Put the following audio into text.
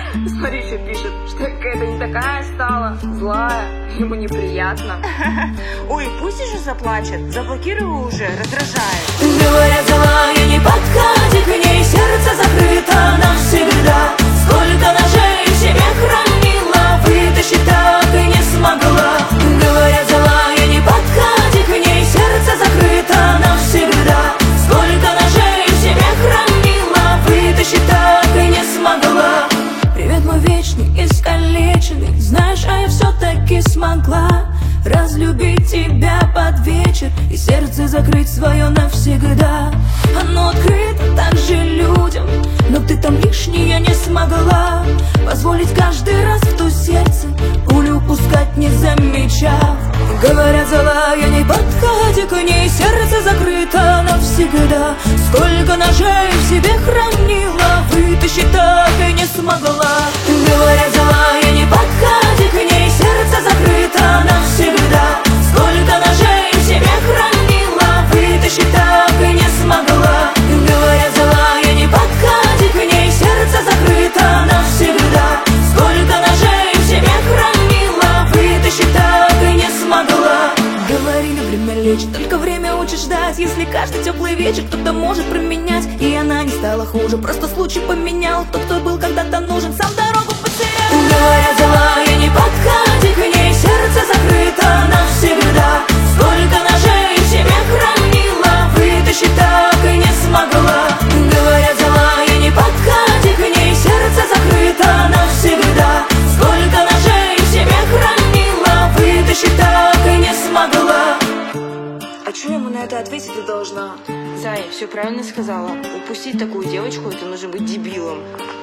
Смотри, что пишет, что я какая-то не такая стала, злая, ему неприятно. Ой, пусть уже заплачет, заблокируй уже, раздражает. Говорят, злая, не подходи к ней, сердце закрыто навсегда. Сколько ножей в себе хранила, вытащить так и не смогла. Говорят, злая, не подходи к ней, сердце закрыто навсегда. Сколько ножей в себе хранила, вытащить так и не смогла. Привет, мой вечный искалеченный, знаешь, а я все-таки смогла разлюбить тебя под вечер и сердце закрыть свое навсегда. Оно открыто также людям, но ты там лишнее не смогла позволить каждый раз в то сердце пулю пускать не замечав. Говорят, злая, не подходи к ней, сердце закрыто навсегда. Сколько ножей в себе хранила, вытащить так и не смогла. Говорят, злая, не подходи к ней, сердце закрыто навсегда. Сколько ножей в себе хранила, вытащить так и не смогла. Говорят, злая, не подходи к ней, сердце закрыто навсегда. Сколько ножей в себе хранила, вытащить так и не смогла. Говорили, время лечит, только время учит ждать. Если каждый теплый вечер кто-то может променять, и она не стала хуже, просто случай поменял. Тот, кто был когда-то нужен, сам дорогу потерял. Говорят, злая, не подходи к ней, сердце закрыто навсегда. Сколько ножей в себе хранила, вытащить так и не смогла. Говорят, злая, не подходи к ней, сердце закрыто навсегда. Сколько ножей в себе хранила, вытащить так и не смогла. А что я ему на это ответить должна? Зая, все правильно сказала. Упустить такую девочку, это нужно быть дебилом.